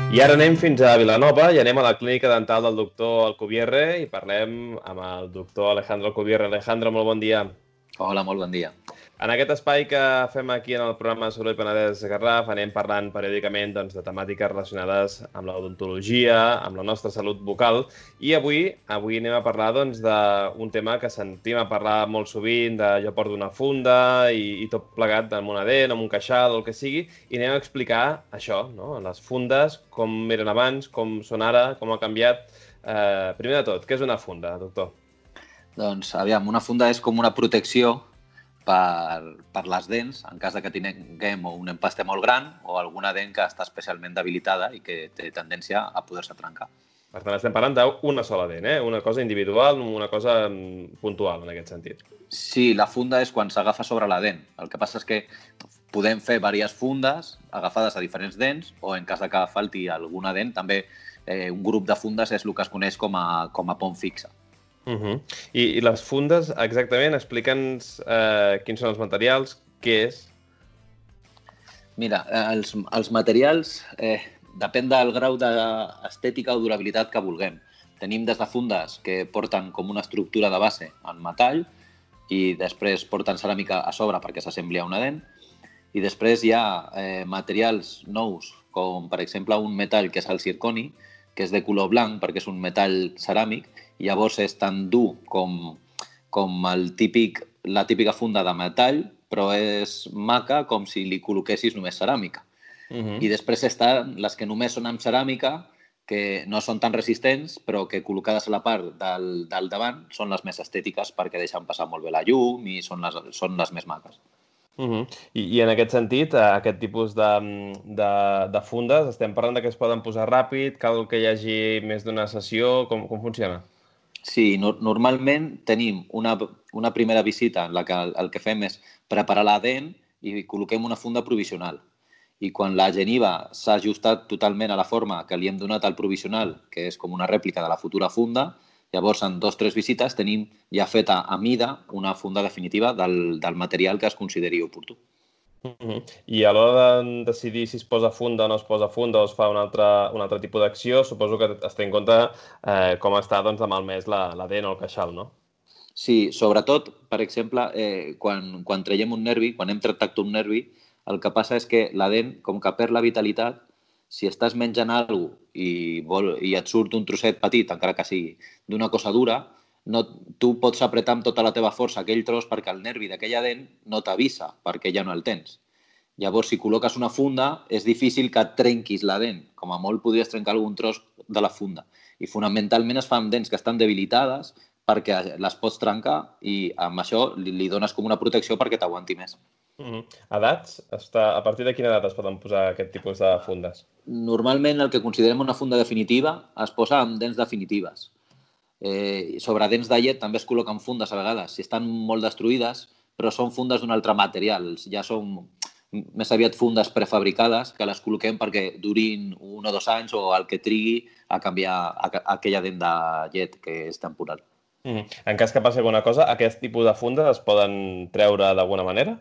I ara anem fins a Vilanova i anem a la clínica dental del doctor Alcubierre i parlem amb el doctor Alejandro Alcubierre. Alejandro, molt bon dia. Hola, molt bon dia. En aquest espai que fem aquí en el programa Salut i Penedès Garraf anem parlant periòdicament de temàtiques relacionades amb l'odontologia, amb la nostra salut bucal, i avui anem a parlar d'un tema que sentim a parlar molt sovint, de jo porto una funda i tot plegat amb una dent, amb un queixal, el que sigui, i anem a explicar això, no? Les fundes, com eren abans, com són ara, com ha canviat. Primer de tot, què és una funda, doctor? Doncs, aviam, una funda és com una protecció per les dents, en cas de que tinguem un empaste molt gran o alguna dent que està especialment debilitada i que té tendència a poder-se trencar. Per tant, estem parlant d'una sola dent, una cosa individual, una cosa puntual, en aquest sentit. Sí, la funda és quan s'agafa sobre la dent. El que passa és que podem fer diverses fundes agafades a diferents dents o, en cas de que falti alguna dent, també un grup de fundes és el que es coneix com a pont fixa. I les fundes, exactament, explica'ns quins són els materials, què és? Mira, els materials depèn del grau d'estètica o durabilitat que vulguem. Tenim des de fundes que porten com una estructura de base en metall i després porten ceràmica a sobre perquè s'assembli a una dent. I després hi ha materials nous, com per exemple un metall que és el zirconi, que és de color blanc perquè és un metall ceràmic, i llavors és tan dur com la típica funda de metall, però és maca com si li col·loquessis només ceràmica. I després estan les que només són amb ceràmica, que no són tan resistents, però que col·locades a la part del davant són les més estètiques perquè deixen passar molt bé la llum i són les més maques. I en aquest sentit, aquest tipus de fundes, estem parlant que es poden posar ràpid, cal que hi hagi més d'una sessió, com funciona? Sí, normalment tenim una primera visita en la que el que fem és preparar la dent i col·loquem una funda provisional. I quan la gengiva s'ha ajustat totalment a la forma que li hem donat al provisional, que és com una rèplica de la futura funda, llavors en 2 o 3 visites tenim ja feta a mida una funda definitiva del material que es consideri oportú. I a l'hora de decidir si es posa funda o no es posa funda o es fa un altre tipus d'acció, suposo que es té en compte com està de malmès la dent o el queixal, no? Sí, sobretot, per exemple, quan traiem un nervi, quan hem tractat un nervi, el que passa és que la dent, com que perd la vitalitat, si estàs menjant alguna cosa i et surt un trosset petit, encara que sigui d'una cosa dura, tu pots apretar amb tota la teva força aquell tros perquè el nervi d'aquella dent no t'avisa perquè ja no el tens. Llavors, si col·loques una funda, és difícil que et trenquis la dent. Com a molt podries trencar algun tros de la funda. I fonamentalment es fa amb dents que estan debilitades perquè les pots trencar i amb això li dones com una protecció perquè t'aguanti més. Edats? A partir de quina edat es poden posar aquest tipus de fundes? Normalment el que considerem una funda definitiva es posa amb dents definitives. Sobre dents de llet també es col·loquen fundes a vegades, si estan molt destruïdes, però són fundes d'un altre material. Ja són més aviat fundes prefabricades que les col·loquem perquè durin 1 o 2 anys o el que trigui a canviar aquella dent de llet que és temporal. En cas que passi alguna cosa, aquest tipus de fundes es poden treure d'alguna manera?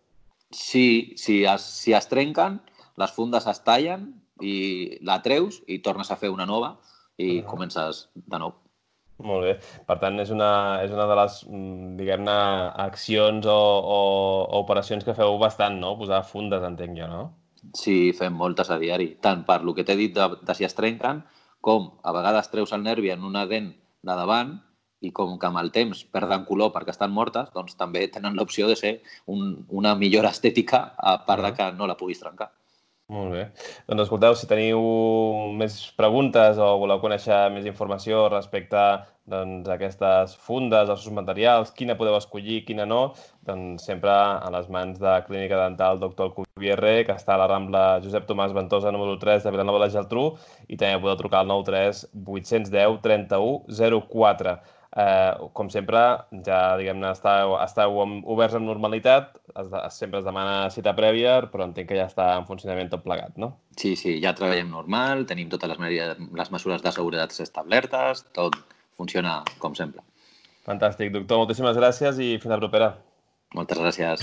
Sí, si es trenquen, les fundes es tallen i la treus i tornes a fer una nova i comences de nou. Molt bé. Per tant, és una de les, diguem-ne, accions o operacions que feu bastant, no? Posar fundes, entenc jo, no? Sí, fem moltes a diari. Tant per lo que t'he dit de si es trenquen, com a vegades treus el nervi en una dent de davant i com que amb el temps perden color perquè estan mortes, doncs també tenen l'opció de ser una millora estètica a part de que no la puguis trencar. Molt bé. Doncs escolteu, si teniu més preguntes o voleu conèixer més informació respecte a aquestes fundes, els seus materials, quina podeu escollir, quina no, doncs sempre a les mans de Clínica Dental Dr. Alcubierre, que està a la Rambla Josep Tomàs Ventosa, número 3 de Vilanova i la Geltrú, i també podeu trucar al 93 810 31 04. Com sempre, ja diguem-ne, esteu oberts amb normalitat, sempre es demana cita prèvia, però entenc que ja està en funcionament tot plegat, no? Sí, ja treballem normal, tenim totes les mesures de seguretat establertes, tot funciona com sempre. Fantàstic, doctor. Moltíssimes gràcies i fins la propera. Moltes gràcies.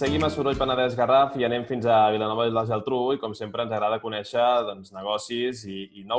seguim a Soroll Penedès Garraf i anem fins a Vilanova i la Geltrú i, com sempre, ens agrada conèixer negocis i nous